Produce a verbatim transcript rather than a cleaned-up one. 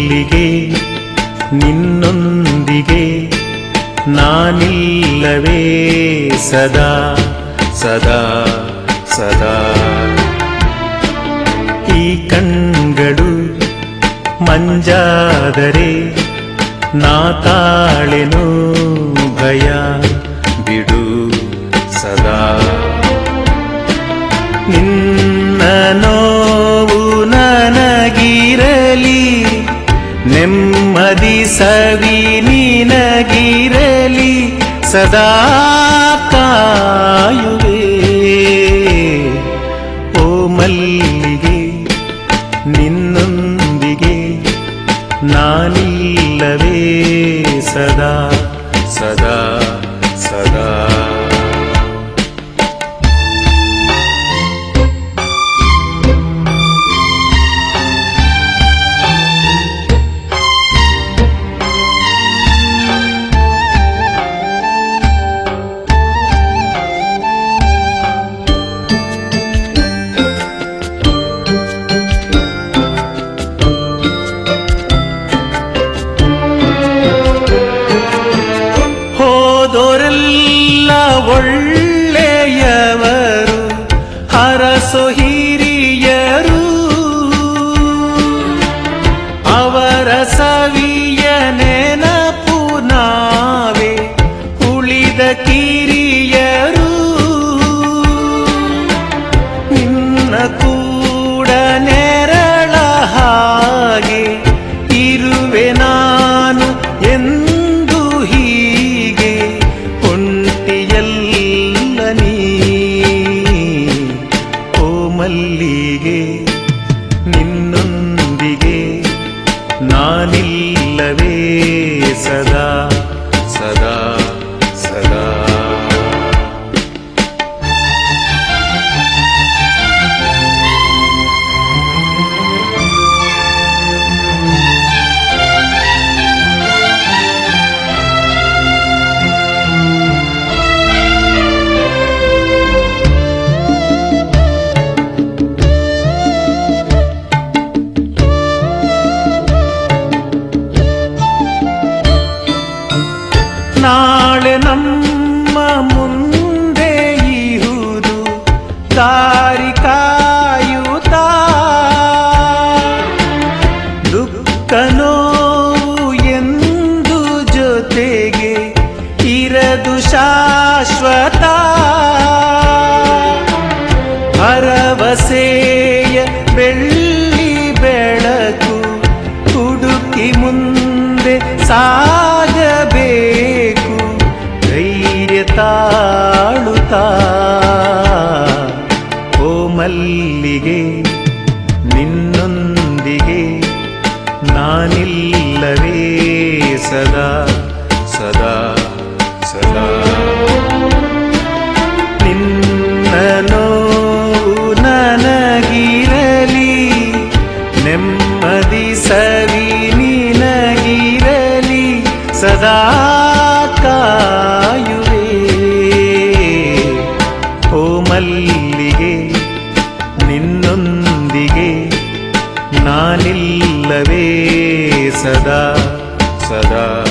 ಮಲ್ಲಿಗೆ ನಿನ್ನೊಂದಿಗೆ ನಾನಿಲ್ಲವೇ ಸದಾ ಸದಾ ಸದಾ. ಈ ಕಣ್ಗಳು ಮಂಜಾದರೆ ನಾ ತಾಳೆನು ಭಯ ಬಿಡು ಸದಾ. ನಿನ್ನ ನೋವು ನನಗಿರಲಿ, ನೆಮ್ಮದಿ ಸವಿ ನಿನಗಿರಲಿ, ಸದಾ ಕಾಯುವೆ ಓ ಮಲ್ಲಿಗೆ ನಿನ್ನೊಂದಿಗೆ ನಾನಿಲ್ಲವೇ ಸದಾ ಸದಾ ಸದಾ. ಹೋದೋರೆಲ್ಲ ಒಳ್ಳೆಯವರು, ಹರಸೋ ಹಿರಿಯರು, ಅವರ ಸವಿಯ ನೆನಪು ನಾವೇ ಉಳಿದ ಕಿರಿಯರು. ನಿನ್ನ ಕೂಡ ನೆರಳ ಹಾಗೆ ಇರುವೆ ನಾನು ಎಂದು ಹೀಗೆ ಒಂಟಿಯಲ್ಲ ನೀ ಓ ಮಲ್ಲಿಗೆ ನಿನ್ನೊಂದಿಗೆ ನಾನಿಲ್ಲವೇ ಸದಾ ಸದಾ ಸದಾ. ನಾಳೆ ನಮ್ಮ ಮುಂದೆ ಇಹುದು ದಾರಿ ಕಾಯುತ್ತಾ, ದುಃಖ ನೋವು ಎಂದು ಜೊತೆಗೆ ಇರದು ಶಾಶ್ವತ. ಭರವಸೆಯ ಬೆಳ್ಳಿ ಬೆಳಕು ಹುಡುಕಿ ಮುಂದೆ ಸಾಗಬೇಕು ಧೈರ್ಯ ತಾಳುತ್ತಾ ಓ ಮಲ್ಲಿಗೆ ನಿನ್ನೊಂದಿಗೆ ನಾನಿಲ್ಲವೇ ಸದಾ ಸದಾ ಸದಾ. ನಿನ್ನ ನೋವು ನನಗಿರಲಿ, ನೆಮ್ಮದಿ ಸವಿ ನಿನಗಿರಲಿ, ಸದಾ ಕಾಯುವೆ ಓ ಮಲ್ಲಿಗೆ ನಿನ್ನೊಂದಿಗೆ ನಾನಿಲ್ಲವೇ ಸದಾ ಸದಾ.